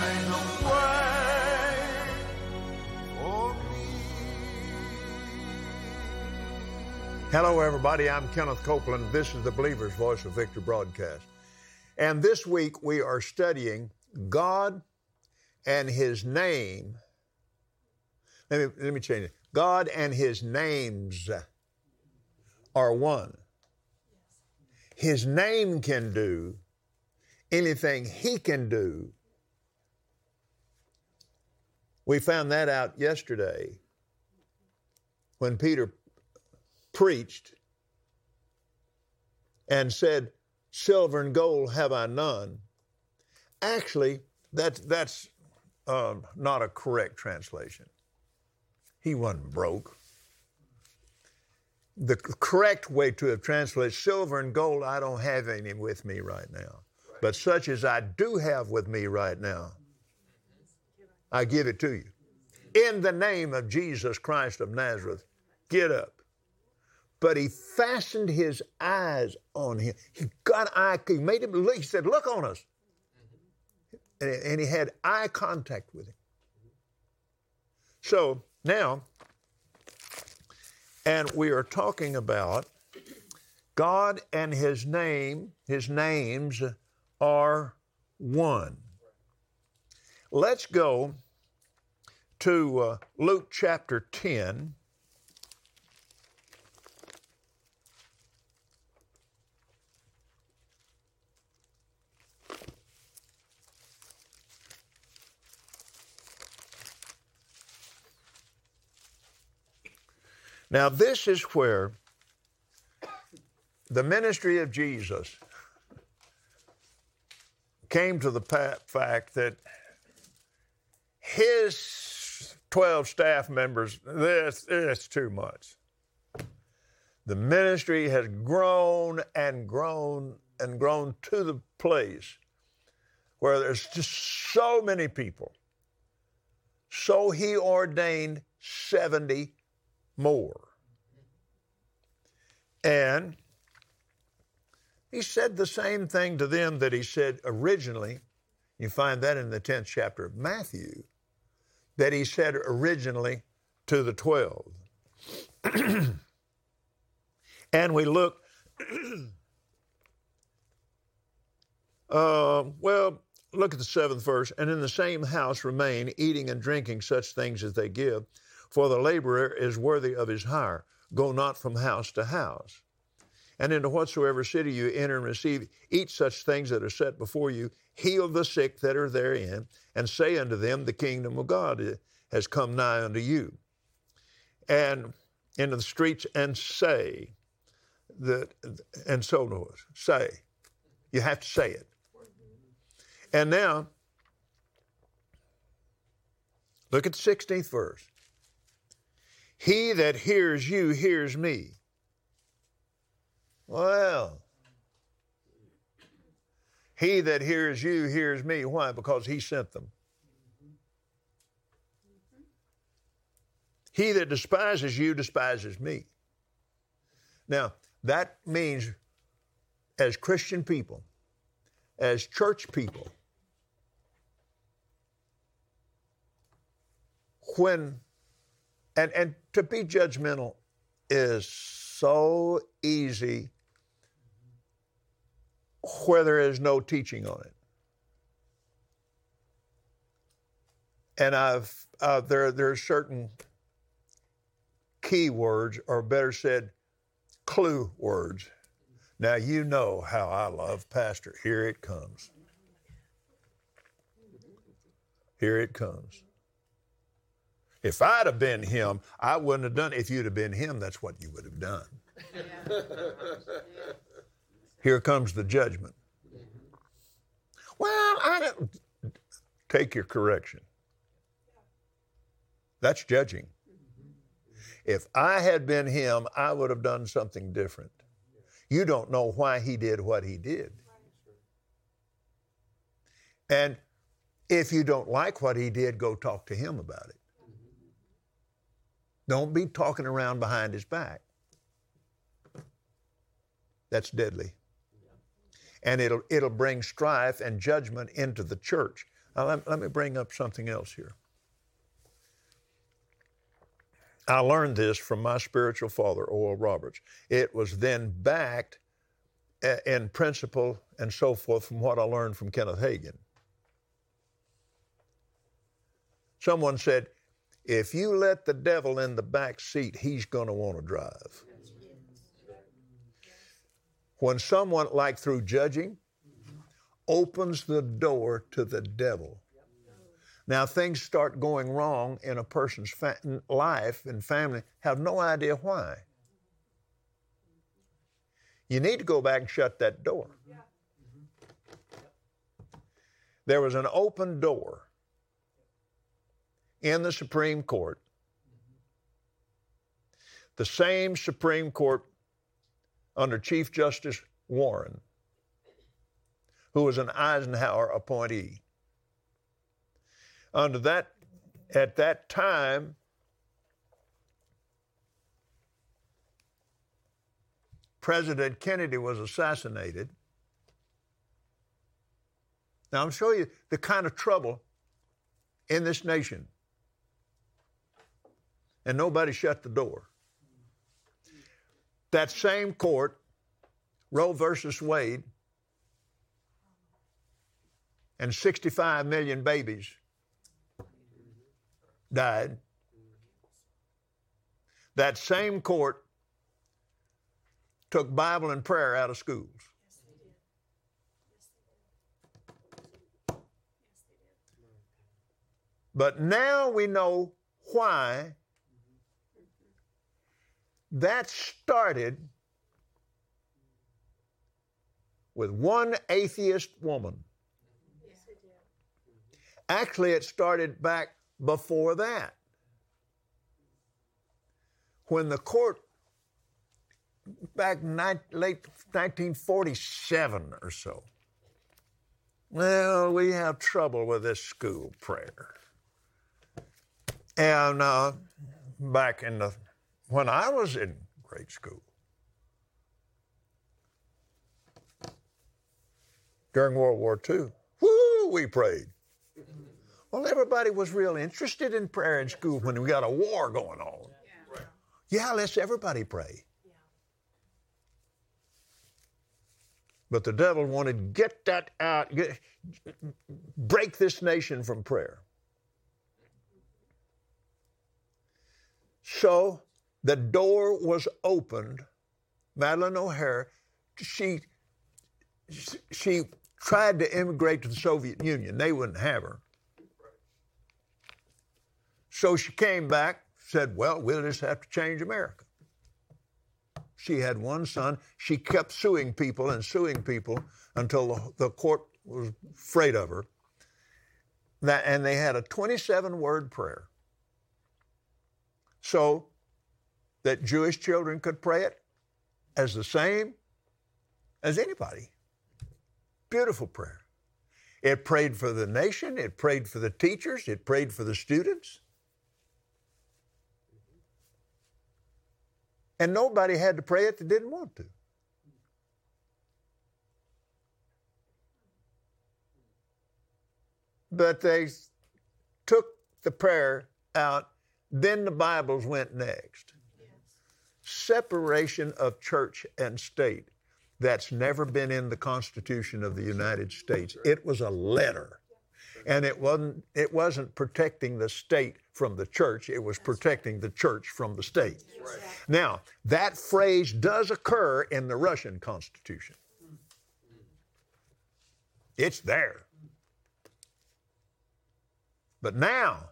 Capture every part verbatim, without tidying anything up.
made a way for me. Hello, everybody. I'm Kenneth Copeland. This is the Believer's Voice of Victory broadcast. And this week we are studying God and His name. Let me, let me change it. God and His names are one. His name can do anything He can do. We found that out yesterday when Peter preached and said, silver and gold have I none. Actually, that's, that's um, not a correct translation. He wasn't broke. The correct way to have translated, silver and gold, I don't have any with me right now. But such as I do have with me right now, I give it to you. In the name of Jesus Christ of Nazareth, get up. But he fastened his eyes on him. He got eye, he made him look, he said, look on us. And, and he had eye contact with him. So now, and we are talking about God and his name, his names are one. Let's go to uh, Luke chapter ten. Now, this is where the ministry of Jesus came to the fact that his twelve staff members, this is too much. The ministry has grown and grown and grown to the place where there's just so many people. So he ordained seventy more. And he said the same thing to them that he said originally. You find that in the tenth chapter of Matthew, that he said originally to the twelve. And we look, uh, well, look at the seventh verse. And in the same house remain, eating and drinking such things as they give, for the laborer is worthy of his hire. Go not from house to house. And into whatsoever city you enter and receive, eat such things that are set before you, heal the sick that are therein, and say unto them, the kingdom of God has come nigh unto you. And into the streets and say, that, and so forth. Say. You have to say it. And now, look at the sixteenth verse. He that hears you hears me. Well, he that hears you hears me. Why? Because he sent them. He that despises you despises me. Now, that means as Christian people, as church people, when And, and to be judgmental is so easy where there is no teaching on it. And I've uh, there there are certain key words, or better said, clue words. Now you know how I love Pastor. Here it comes. Here it comes. If I'd have been him, I wouldn't have done it. If you'd have been him, that's what you would have done. Yeah. Here comes the judgment. Well, I don't. Take your correction. That's judging. If I had been him, I would have done something different. You don't know why he did what he did. And if you don't like what he did, go talk to him about it. Don't be talking around behind his back. That's deadly. And it'll, it'll bring strife and judgment into the church. Now, let, let me bring up something else here. I learned this from my spiritual father, Oral Roberts. It was then backed in principle and so forth from what I learned from Kenneth Hagin. Someone said, if you let the devil in the back seat, he's going to want to drive. When someone, like through judging, opens the door to the devil, now things start going wrong in a person's fa- life and family, have no idea why. You need to go back and shut that door. There was an open door in the Supreme Court. The same Supreme Court under Chief Justice Warren, who was an Eisenhower appointee. Under that, at that time, President Kennedy was assassinated. Now, I'm showing you the kind of trouble in this nation. And nobody shut the door. That same court, Roe versus Wade, and sixty-five million babies died. That same court took Bible and prayer out of schools. Yes, they did. Yes, they did. Yes, they did. But now we know why that started with one atheist woman. Yes, it did. Actually, it started back before that. When the court, back in ni- late nineteen forty-seven or so, well, we have trouble with this school prayer. And uh, back in the, when I was in grade school, during World War Two, whoo, we prayed. Well, everybody was real interested in prayer in school when we got a war going on. Yeah. Yeah, let's everybody pray. Yeah. But the devil wanted to get that out, get, break this nation from prayer. So the door was opened. Madeleine O'Hara, she, she tried to immigrate to the Soviet Union. They wouldn't have her. So she came back, said, well, we'll just have to change America. She had one son. She kept suing people and suing people until the, the court was afraid of her. That, and they had a twenty-seven word prayer so that Jewish children could pray it as the same as anybody. Beautiful prayer. It prayed for the nation. It prayed for the teachers. It prayed for the students. And nobody had to pray it that didn't want to. But they took the prayer out, then the Bibles went next. Yes. Separation of church and state. That's never been in the Constitution of the United States. It was a letter. And it wasn't, it wasn't protecting the state from the church. It was protecting the church from the state. Right. Now, that phrase does occur in the Russian Constitution. It's there. But now,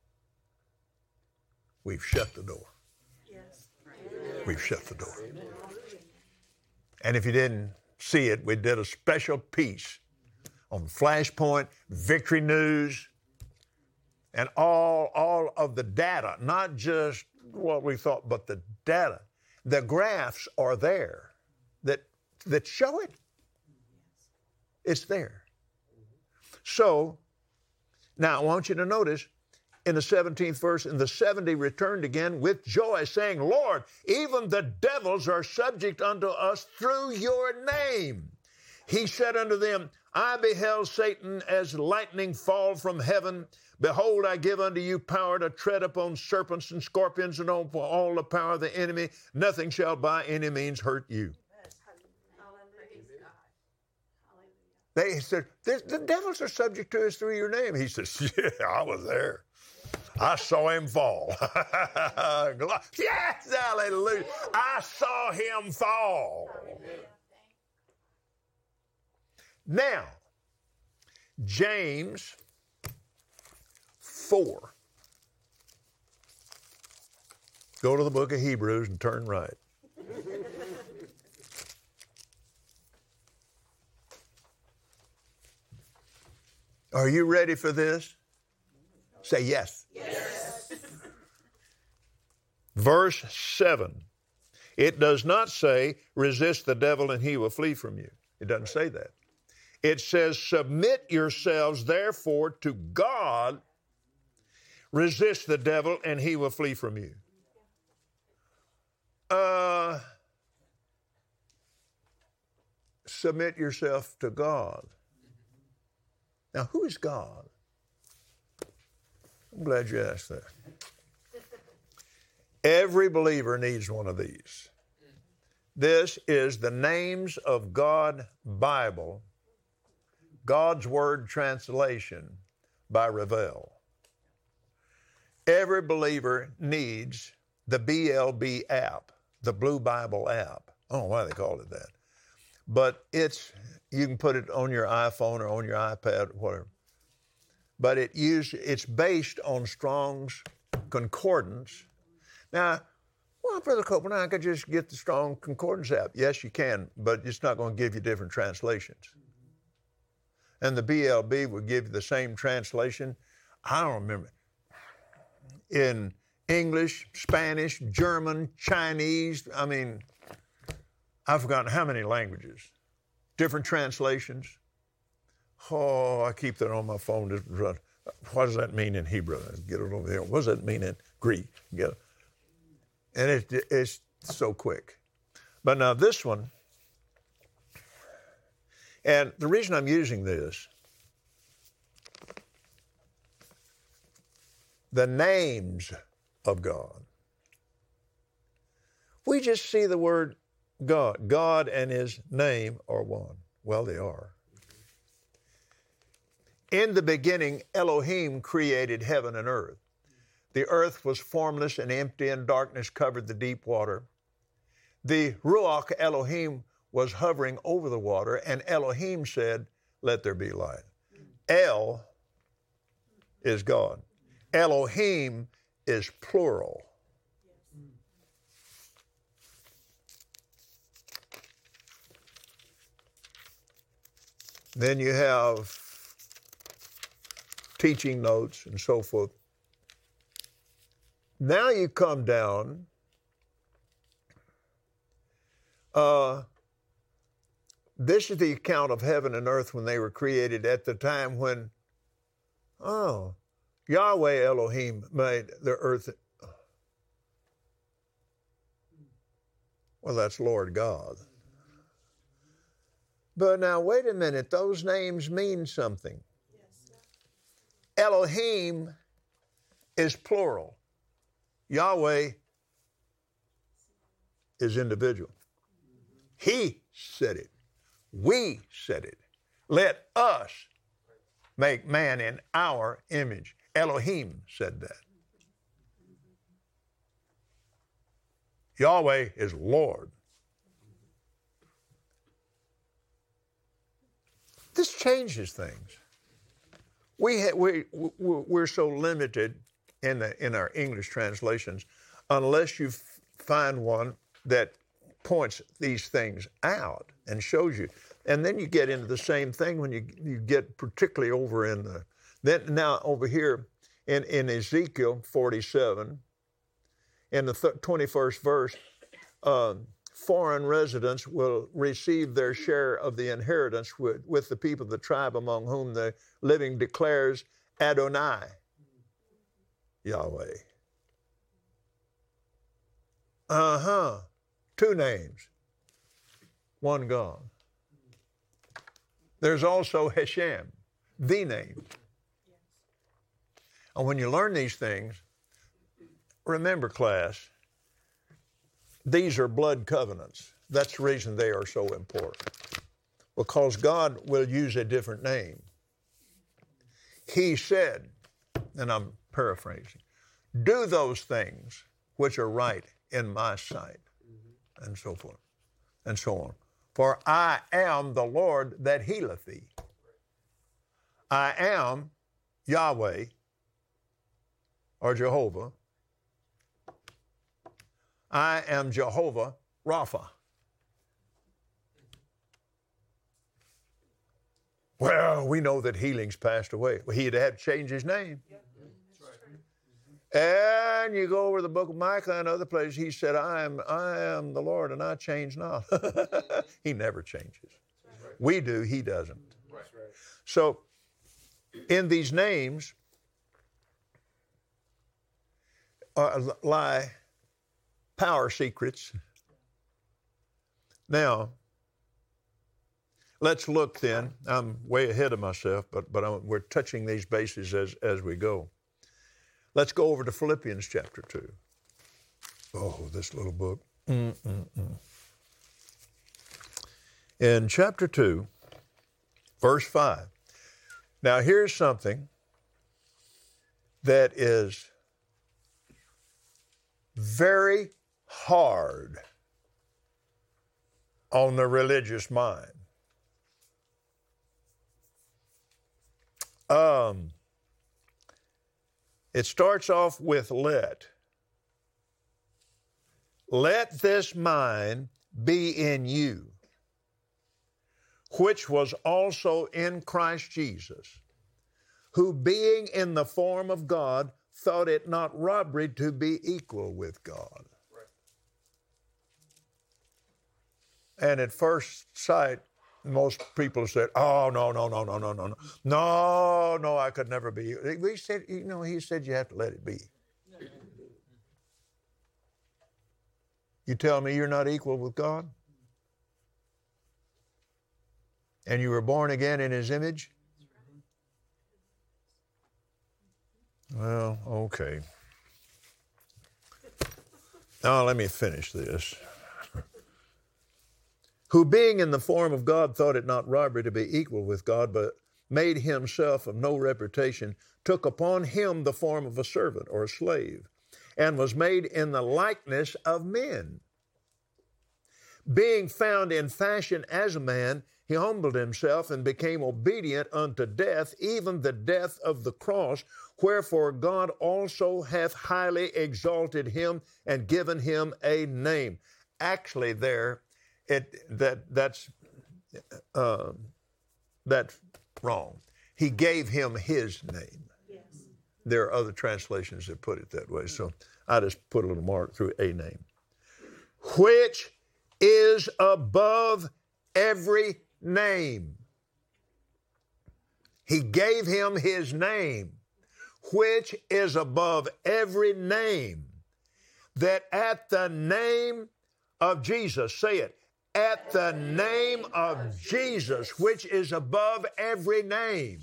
we've shut the door. Yes. We've shut the door. And if you didn't see it, we did a special piece on Flashpoint, Victory News, and all, all of the data, not just what we thought, but the data. The graphs are there that, that show it. It's there. So, now I want you to notice in the seventeenth verse, and the seventy returned again with joy, saying, Lord, even the devils are subject unto us through your name. He said unto them, I beheld Satan as lightning fall from heaven. Behold, I give unto you power to tread upon serpents and scorpions and on all the power of the enemy. Nothing shall by any means hurt you. They said, the devils are subject to us through your name. He says, yeah, I was there. I saw him fall. Yes, hallelujah. I saw him fall. Now, James four. Go to the book of Hebrews and turn right. Are you ready for this? Say yes. Yes. Verse seven. It does not say, resist the devil and he will flee from you. It doesn't say that. It says, submit yourselves therefore to God. Resist the devil and he will flee from you. Uh, submit yourself to God. Now, who is God? I'm glad you asked that. Every believer needs one of these. This is the Names of God Bible, God's Word translation by Revell. Every believer needs the B L B app, the Blue Bible app. I don't know why they called it that. But it's, you can put it on your iPhone or on your iPad or whatever. But it use, it's based on Strong's Concordance. Now, well, Brother Copeland, I could just get the Strong Concordance app. Yes, you can, but it's not going to give you different translations. And the B L B would give you the same translation. I don't remember. In English, Spanish, German, Chinese, I mean, I've forgotten how many languages. Different translations. Oh, I keep that on my phone. What does that mean in Hebrew? Get it over here. What does that mean in Greek? Get it. And it, it's so quick. But now this one, and the reason I'm using this, the names of God. We just see the word God. God and his name are one. Well, they are. In the beginning, Elohim created heaven and earth. The earth was formless and empty, and darkness covered the deep water. The Ruach Elohim was hovering over the water, and Elohim said, let there be light. El is God. Elohim is plural. Then you have teaching notes and so forth. Now you come down, uh, this is the account of heaven and earth when they were created at the time when, oh, Yahweh Elohim made the earth. Well, that's Lord God. But now, wait a minute, those names mean something. Yes. Elohim is plural. Yahweh is individual. He said it. We said it. Let us make man in our image. Elohim said that. Yahweh is Lord. This changes things. We ha- we we're so limited in the in our English translations, unless you f- find one that points these things out and shows you. And then you get into the same thing when you you get particularly over in the then now over here in in Ezekiel forty-seven, in the th- twenty-first verse. Um, Foreign residents will receive their share of the inheritance with, with the people of the tribe among whom the living declares Adonai, Yahweh. Uh-huh. Two names. One God. There's also Hashem, the name. And when you learn these things, remember, class, these are blood covenants. That's the reason they are so important. Because God will use a different name. He said, and I'm paraphrasing, do those things which are right in my sight, and so forth, and so on. For I am the Lord that healeth thee. I am Yahweh, or Jehovah. I am Jehovah Rapha. Well, we know that healing's passed away. Well, he'd have to change his name. And you go over the book of Micah and other places, he said, I am, I am the Lord and I change not. He never changes. We do, he doesn't. So in these names uh, lie power secrets. Now, let's look then. I'm way ahead of myself, but, but I'm, we're touching these bases as, as we go. Let's go over to Philippians chapter two. Oh, this little book. Mm-mm-mm. In chapter two, verse five. Now here's something that is very hard on the religious mind. Um, it starts off with let. Let this mind be in you, which was also in Christ Jesus, who being in the form of God, thought it not robbery to be equal with God. Right. And at first sight, most people said, oh, no, no, no, no, no, no, no. No, no, I could never be. We said, you know, he said you have to let it be. You tell me you're not equal with God? And you were born again in his image? Well, okay. Now let me finish this. Who being in the form of God thought it not robbery to be equal with God, but made himself of no reputation, took upon him the form of a servant or a slave, and was made in the likeness of men. Being found in fashion as a man, he humbled himself and became obedient unto death, even the death of the cross. Wherefore God also hath highly exalted him and given him a name. Actually, there, it that that's uh, that's wrong. He gave him his name. Yes. There are other translations that put it that way, so I just put a little mark through a name, which is above every name. He gave him his name, which is above every name, that at the name of Jesus, say it, at the name of Jesus, which is above every name,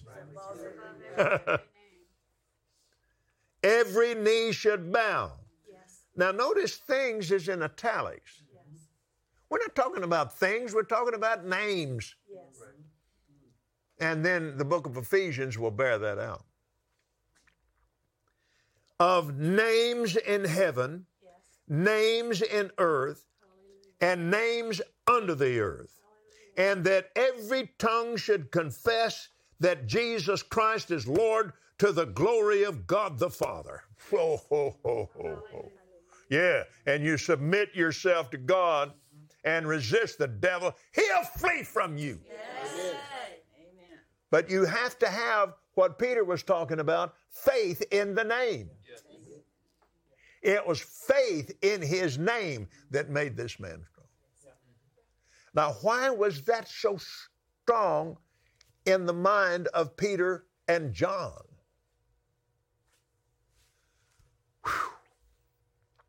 every knee should bow. Yes. Now notice things is in italics. Yes. We're not talking about things, we're talking about names. Yes. And then the book of Ephesians will bear that out. Of names in heaven, yes, names in earth, hallelujah, and names under the earth, hallelujah, and that every tongue should confess that Jesus Christ is Lord, to the glory of God the Father. Ho, ho, ho, ho, ho. Yeah, and you submit yourself to God and resist the devil, he'll flee from you. Yes. Amen. But you have to have what Peter was talking about, faith in the name. Yes. It was faith in his name that made this man strong. Now, why was that so strong in the mind of Peter and John? Whew.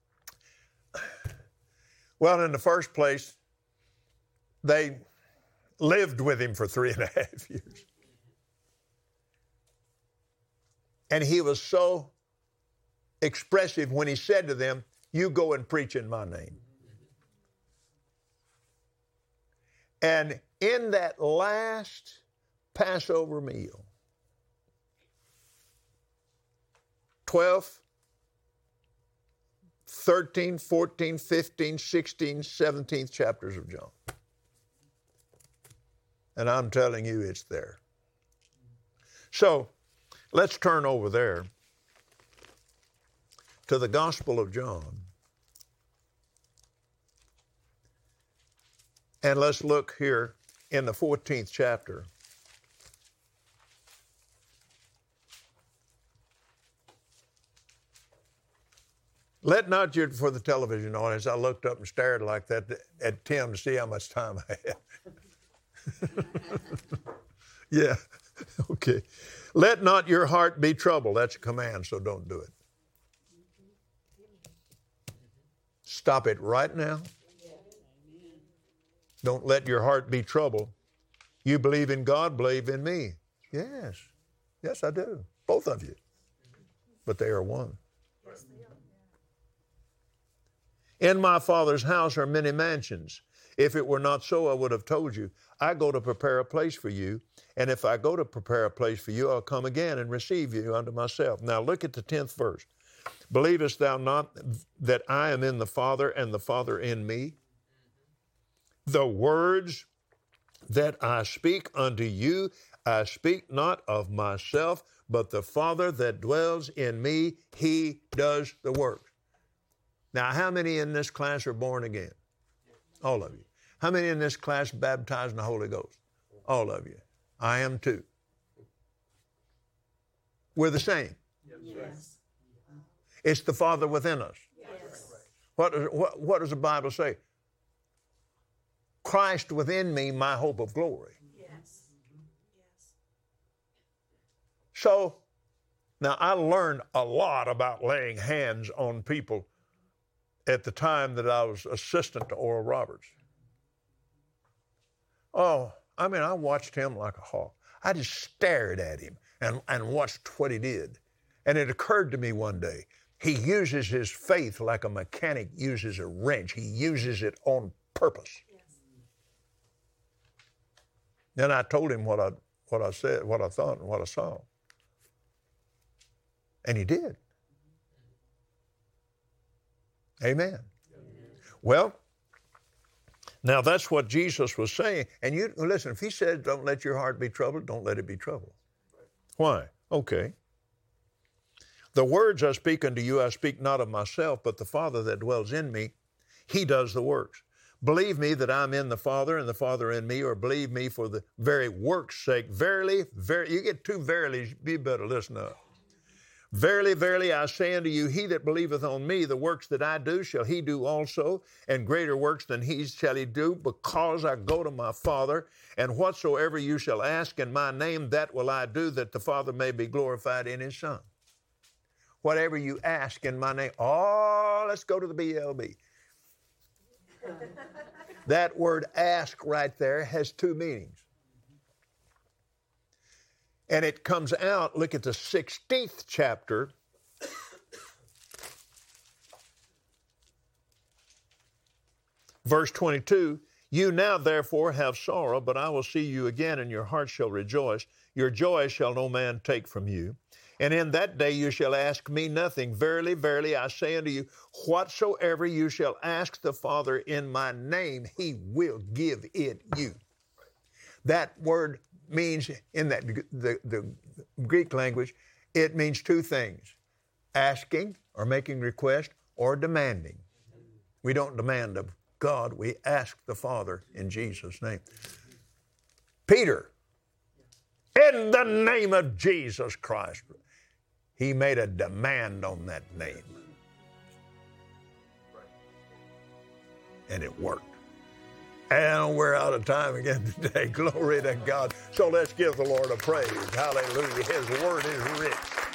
Well, in the first place, they lived with him for three and a half years. And he was so expressive when he said to them, you go and preach in my name. And in that last Passover meal, twelve, thirteen, fourteen, fifteen, sixteen, seventeenth chapters of John. And I'm telling you, it's there. So, let's turn over there to the Gospel of John. And let's look here in the fourteenth chapter. Let not your, for the television audience, I looked up and stared like that at Tim to see how much time I had. Yeah, okay. Let not your heart be troubled. That's a command, so don't do it. Stop it right now. Don't let your heart be troubled. You believe in God, believe in me. Yes. Yes, I do. Both of you. But they are one. In my Father's house are many mansions. If it were not so, I would have told you. I go to prepare a place for you. And if I go to prepare a place for you, I'll come again and receive you unto myself. Now look at the tenth verse. Believest thou not that I am in the Father and the Father in me? The words that I speak unto you, I speak not of myself, but the Father that dwells in me, he does the work. Now, how many in this class are born again? All of you. How many in this class baptized in the Holy Ghost? All of you. I am too. We're the same. Yes. It's the Father within us. Yes. What, does, what, what does the Bible say? Christ within me, my hope of glory. Yes. Yes. So, now I learned a lot about laying hands on people at the time that I was assistant to Oral Roberts. Oh, I mean, I watched him like a hawk. I just stared at him and, and watched what he did. And it occurred to me one day, he uses his faith like a mechanic uses a wrench. He uses it on purpose. Yes. Then I told him what I, what I said, what I thought, and what I saw. And he did. Amen. Amen. Well, now that's what Jesus was saying. And you listen, if he said, don't let your heart be troubled, don't let it be troubled. Why? Okay. The words I speak unto you, I speak not of myself, but the Father that dwells in me, he does the works. Believe me that I'm in the Father and the Father in me, or believe me for the very work's sake. Verily, very, you get two verilies, you better listen up. Verily, verily, I say unto you, he that believeth on me, the works that I do shall he do also, and greater works than he shall he do, because I go to my Father, and whatsoever you shall ask in my name, that will I do, that the Father may be glorified in his Son. Whatever you ask in my name, oh, let's go to the B L B. That word ask right there has two meanings. And it comes out, look at the sixteenth chapter. Verse twenty-two, you now therefore have sorrow, but I will see you again, and your heart shall rejoice. Your joy shall no man take from you. And in that day you shall ask me nothing. Verily, verily, I say unto you, whatsoever you shall ask the Father in my name, he will give it you. That word means, in that the, the Greek language, it means two things: asking or making request, or demanding. We don't demand of God, we ask the Father in Jesus' name. Peter, in the name of Jesus Christ, he made a demand on that name. And it worked. And we're out of time again today. Glory to God. So let's give the Lord a praise. Hallelujah. His word is rich.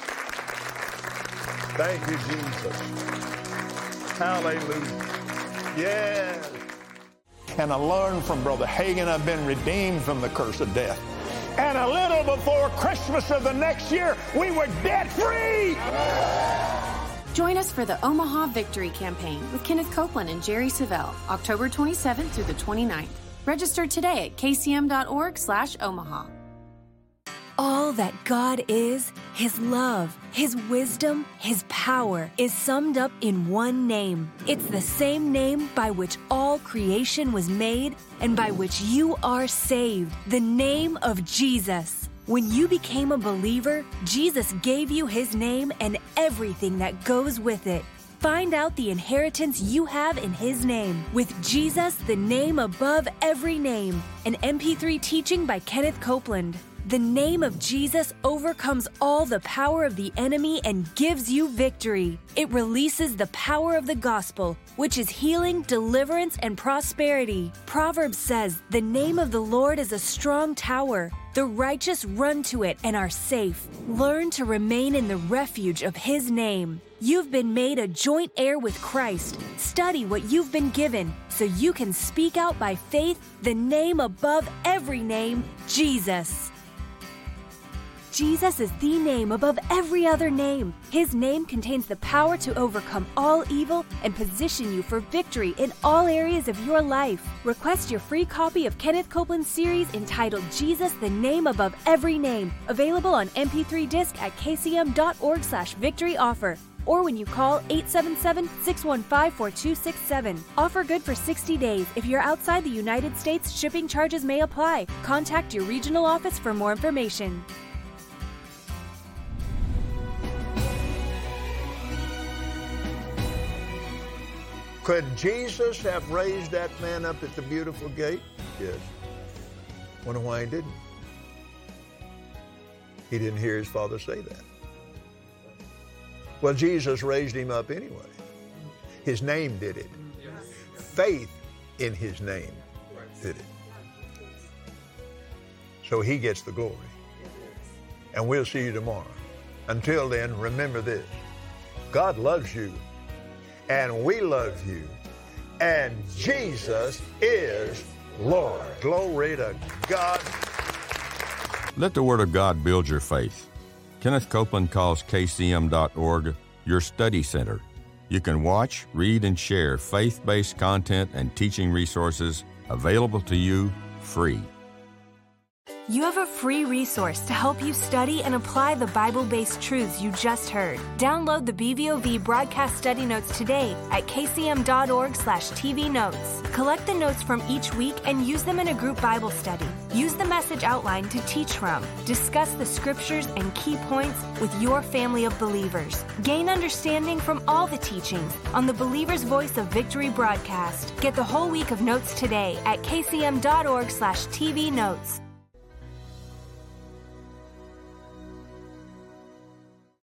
Thank you, Jesus. Hallelujah. Yes. And I learned from Brother Hagin I've been redeemed from the curse of death. And a little before Christmas of the next year, we were debt free. Join us for the Omaha Victory Campaign with Kenneth Copeland and Jerry Savelle, October twenty-seventh through the twenty-ninth. Register today at k c m dot org slash Omaha. All that God is, His love, His wisdom, His power, is summed up in one name. It's the same name by which all creation was made and by which you are saved, the name of Jesus. When you became a believer, Jesus gave you His name and everything that goes with it. Find out the inheritance you have in His name with Jesus, the name above every name, an M P three teaching by Kenneth Copeland. The name of Jesus overcomes all the power of the enemy and gives you victory. It releases the power of the gospel, which is healing, deliverance, and prosperity. Proverbs says, "The name of the Lord is a strong tower. The righteous run to it and are safe." Learn to remain in the refuge of His name. You've been made a joint heir with Christ. Study what you've been given so you can speak out by faith the name above every name, Jesus. Jesus is the name above every other name. His name contains the power to overcome all evil and position you for victory in all areas of your life. Request your free copy of Kenneth Copeland's series entitled Jesus, the Name Above Every Name, available on M P three disc at k c m dot org slash victory offer, or when you call eight seven seven, six one five, four two six seven. Offer good for sixty days. If you're outside the United States, shipping charges may apply. Contact your regional office for more information. Could Jesus have raised that man up at the beautiful gate? Yes. Wonder why he didn't. He didn't hear his father say that. Well, Jesus raised him up anyway. His name did it. Faith in his name did it. So he gets the glory. And we'll see you tomorrow. Until then, remember this. God loves you. And we love you. And Jesus is Lord. Glory to God. Let the Word of God build your faith. Kenneth Copeland calls k c m dot org your study center. You can watch, read, and share faith-based content and teaching resources available to you free. You have a free resource to help you study and apply the Bible-based truths you just heard. Download the B V O V broadcast study notes today at k c m dot org slash t v notes. Collect the notes from each week and use them in a group Bible study. Use the message outline to teach from. Discuss the scriptures and key points with your family of believers. Gain understanding from all the teachings on the Believer's Voice of Victory broadcast. Get the whole week of notes today at k c m dot org slash t v notes.